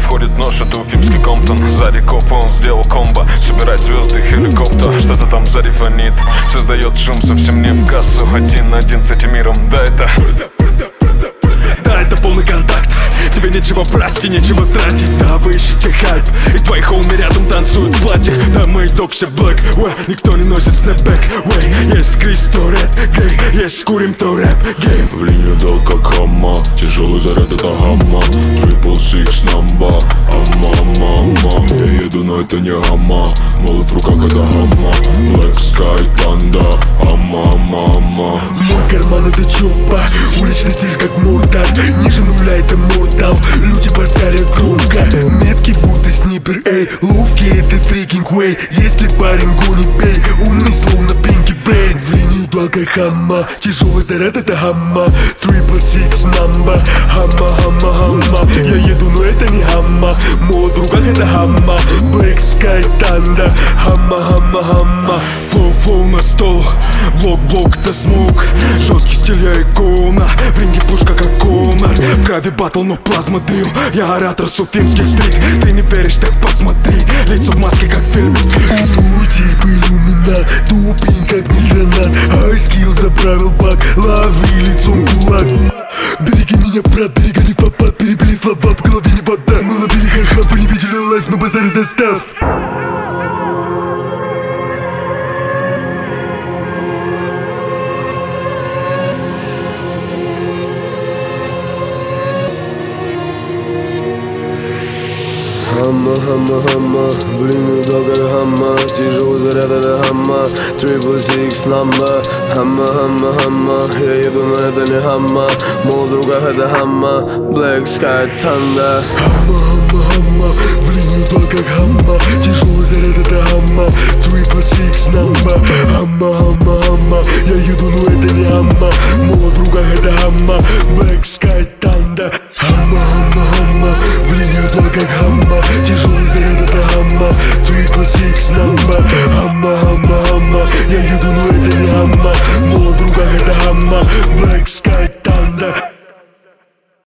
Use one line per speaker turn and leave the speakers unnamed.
входит нож, это уфимский Комптон. Сзади копа, он сделал комбо. Собирать звезды хеликоптер. Что-то там сзади фонит, создает шум совсем не в кассу. Один на один с этим миром,
да, это полный контакт. Тебе нечего брать и нечего тратить. Да, вы ищете хайп, и твои хоуми рядом танцуют в платьях. Да, мы топ все блэк, никто не носит снэпбэк. Есть Крис, то рэп, гей, есть курим, то рэп, гейм.
В линию дал как хамма, тяжелый заряд это гамма. Triple Six number, амма. Я еду, но это не гамма. Молот в руках это гамма. Black Sky Thunder, амма.
Мой карман это чупа, уличный стиль как муртар. Ниже нуля это муртал, люди базарят громко. Метки будто снипер, эй, ловки это трекинг вей. Если парень гонит, бей, умный словно Пинки Брейн. В линию дал как хамма, тяжелый заряд это гамма. Triple Six number, хамма. Я еду, но это не гамма. Молот в руках это гамма. Black Sky Thunder, хамма. Флоу на стол, блок это смог. Жесткий стиль я икона, в ринге пушка как Конор. В крови батл, но плазма дым. Я оратор с уфимских стрик. Ты не веришь, так посмотри. Лицо в маске как в фильме Крик. Злой тип иллюминат, тупень как мигранат. Айскилл заправил бак, лови лицом кулак. Береги меня, брат, берега не в попад. Перебили слова, в голове не вода. Мы ловили ха-ха, вы не видели лайф, но базаре застав.
Хамма, в линию дал как хамма. Тяжелый заряд это хамма. Triple Six number, хамма. Я еду, но это не хамма. Молот в руках это хамма. Black Sky Thunder.
Хамма, в линию дал как хамма. Тяжелый заряд это хамма. Triple Six number, хамма. Я еду, но это не хамма. Молот в руках это хамма. Black Sky Thunder. Хамма, в линию дал как хамма. Тяжелый заряд